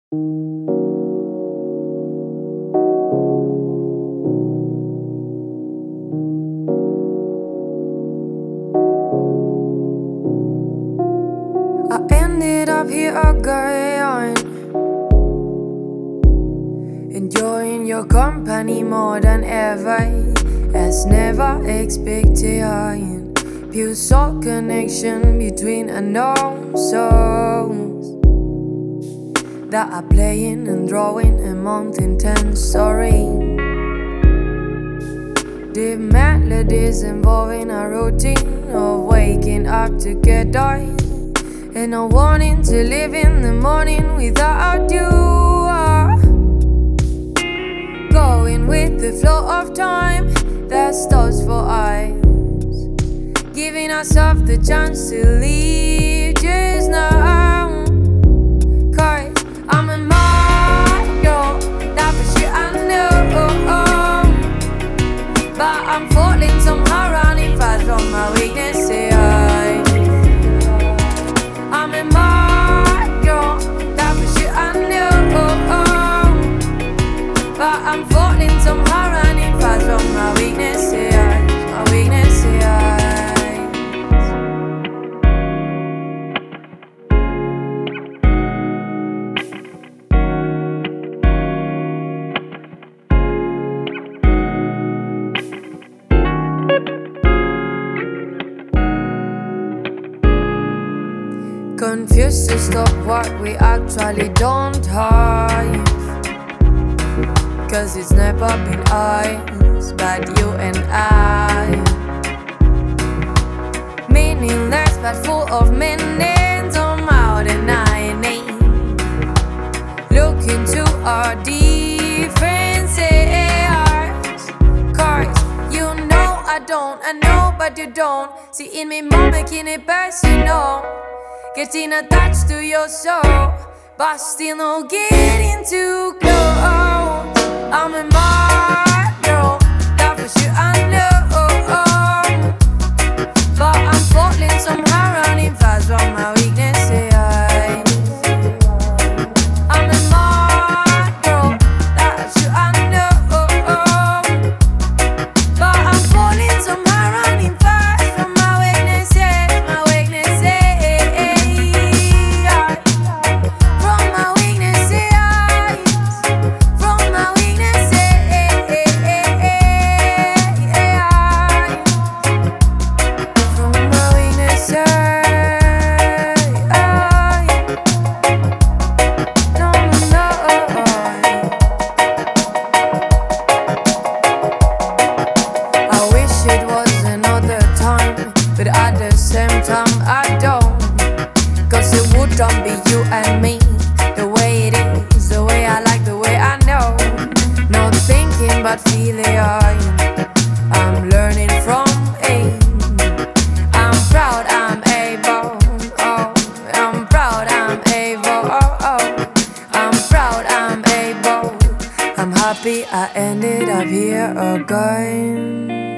I ended up here again, enjoying your company more than ever, as never expected. Pure soul connection between unknown souls that are playing and drawing a mountain story. Deep melodies involving a routine of waking up together and not wanting to live in the morning without you. Going with the flow of time that stops for us, giving ourselves the chance to leave just now. 'Cause I'm a girl, that for sure I know. But I'm falling somehow, running fast from my weaknesses. I'm a girl, that for sure I know. But I'm falling somehow, running fast from my weaknesses. My weaknesses. Confused to stop what we actually don't have, 'cause it's never been us, but you and I. Meaningless but full of meaning, somehow denying. Look into our differences, 'cause you know I don't, I know but you don't. See in me more making it personal, getting attached to your soul, but still not getting too close. I'm a girl, that for sure I know. But I'm falling somehow, running fast from my weaknesses. I'm a girl, that for sure I know. But I'm falling somehow, running fast from my weaknesses. My weaknesses. From my weaknesses. From my weaknesses. From my weaknesses. No, no, no. I wish it was another time, but at the same time I don't. 'Cause it wouldn't be you and me, the way it is, the way I like, the way I know. Not thinking but feeling. I'm learning from it. I'm proud I'm able. Oh, I'm proud I'm able. Oh, oh. I'm proud I'm able. I'm happy I ended up here again.